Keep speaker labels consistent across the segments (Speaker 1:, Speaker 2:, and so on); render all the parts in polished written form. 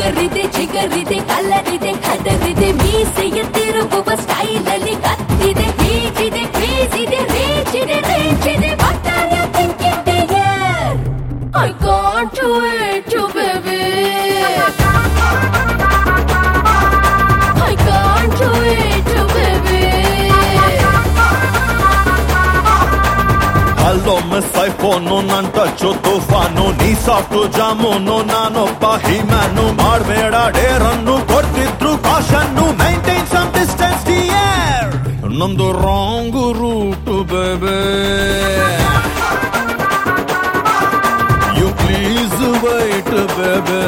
Speaker 1: ಫಿಗರಿದೆ ಜಿಗರಿದೆ ಕಲರಿದೆ ಕದರಿದೆ ಮೀಸೆಯ ತಿರುಗುವ ಸ್ಟೈಲ್ ಅಲ್ಲಿ ಕತ್ತಿದೆ ಹೀಗಿದೆ ಕ್ರೇಜಿದೆ ರೇಜಿದೆ ರೇಂಜಿದೆ What are you thinking dear? I can't wait to baby I can't wait to baby
Speaker 2: Hello miss iPhone non toucho tufano nee soft jamuno nanobba himanu maadbeda dare annu kortidru caution nu maintain some distance dear namdu wrong route baby you please wait baby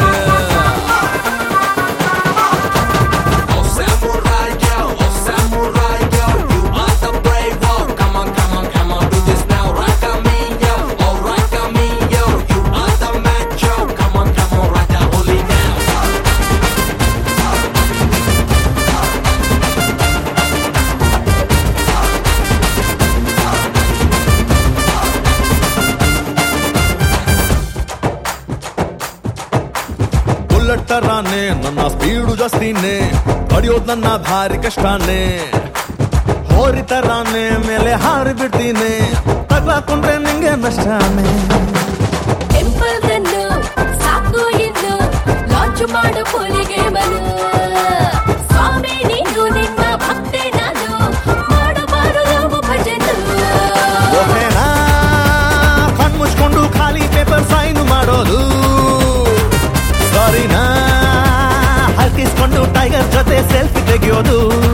Speaker 2: ತರಾನೆ ನನ್ನ speed ಜಾಸ್ತಿನೇ ಹೊಡೆಯೋದು ನನ್ನ ಭಾರಿ ಕಷ್ಟನೇ ಹೋರಿ ತರಾನೆ ಮೇಲೆ ಹಾರಿ ಬಿಡ್ತೀನಿ ತಗ್ಲಾಕೊಂಡ್ರೆ ನಿಂಗೆ ನಷ್ಟನೇ
Speaker 1: ಟೆಂಪಲ್ದನ್ನು ಸಾಕು ಇನ್ನು ಲಾಂಚ್ ಮಾಡು ಪೋಲಿಗೆ ಮನು ಸ್ವಾಮಿ ನೀನು ನಿನ್ನ ಭಕ್ತೆ ನಾನು ಮಾಡಬಾರು ನಾವು ಭಜನು
Speaker 2: ಓಹೇನಾ ಕಣ್ ಮುಚ್ಕೊಂಡು ಖಾಲಿ ಪೇಪರ್ ಸೈನ್ ಮಾಡೋದು ಸಾರಿನಾ ಹಲ್ಕಿಸ್ಕೊಂಡು ಟೈಗರ್ ಜೊತೆ ಸೆಲ್ಫಿ ತೆಗೆಯೋದು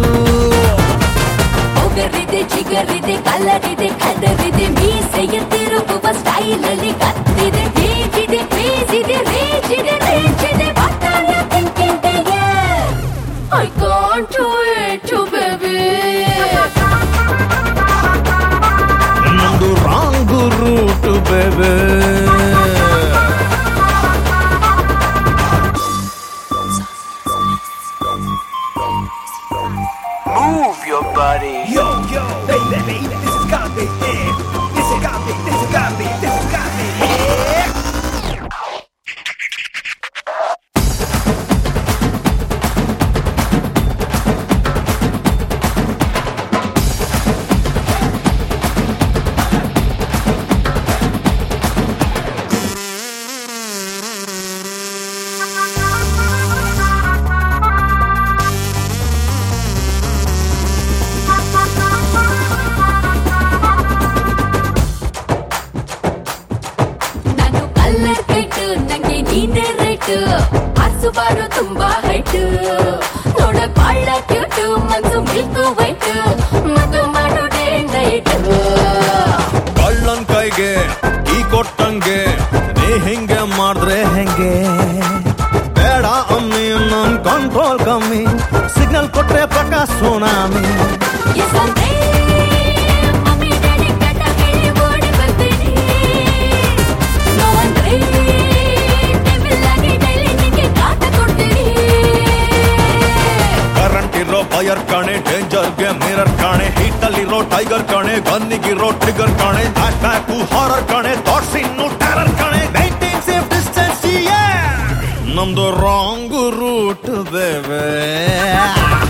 Speaker 1: ಒಗರಿದೆ ಜಿಗರಿದೆ ಕಲರಿದೆ ಕದರಿದೆ ಮೀಸೆಯ ತಿರುಗುವ ಸ್ಟೈಲ್ ಅಲ್ಲಿ ಕತ್ತಿದೆ ಹೀಗಿದೆ ಕ್ರೇಜಿದೆ ರೇಜಿದೆ ರೇಂಜಿದೆ What are you thinking dear? I can't wait to baby
Speaker 2: ನಮ್ದು wrong route baby
Speaker 3: Move your body.
Speaker 4: Yo, yo, baby, baby, this is Gandhi, yeah. This is Gandhi, this is Gandhi, this is Gandhi, yeah.
Speaker 1: ಸುಬಾರು ತುಂಬಾ height ನೋಡಕ್ ಬಾಳ cute ಮನ್ಸು milk white ಮದು ಮಾಡು day night
Speaker 2: ಕಳ್ಳನ್ ಕೈಗೆ ಈ ಕೊಟ್ಟಂಗೆ ನೀ ಹಿಂಗೆ ಮಾಡಿದ್ರೆ ಹೆಂಗೆ ಬೇಡ ಅಮ್ಮಿ ನನ್ ಕಂಟ್ರೋಲ್ ಕಮ್ಮಿ ಸಿಗ್ನಲ್ ಕೊಟ್ರೆ ಪ್ರಕಾಶ್ ಸುನಾಮಿ
Speaker 1: ಮಮ್ಮಿ ಡ್ಯಾಡಿ ಕಟ್ಟ ಹೇಳಿ ಓಡಿ ಬರ್ತೀನಿ ನೋ ಅಂದ್ರೆ
Speaker 2: ಫೈರ್ ಕಾಣೆ ಡೇಂಜರ್ಗೆ ಮಿರರ್ ಕಾಣೆ ಹೀಟಲ್ಲಿರೋ ಟೈಗರ್ ಕಾಣೆ ಗನ್ನಿಗಿರೋ ಟ್ರಿಗರ್ ಕಾಣೆ ಬ್ಯಾಕ್ ಬ್ಯಾಕು ಹಾರರ್ ಕಾಣೆ ಥಾಟ್ಸ್ ಇನ್ನು ಟೆರರ್ ಕಾಣೆ ಮೇಂಟೈನ್ ಸೇಫ್ ಡಿಸ್ಟೆನ್ಸ್ ನಮ್ದು ರಾಂಗ್ ರೂಟ್ ಬೇಬಿ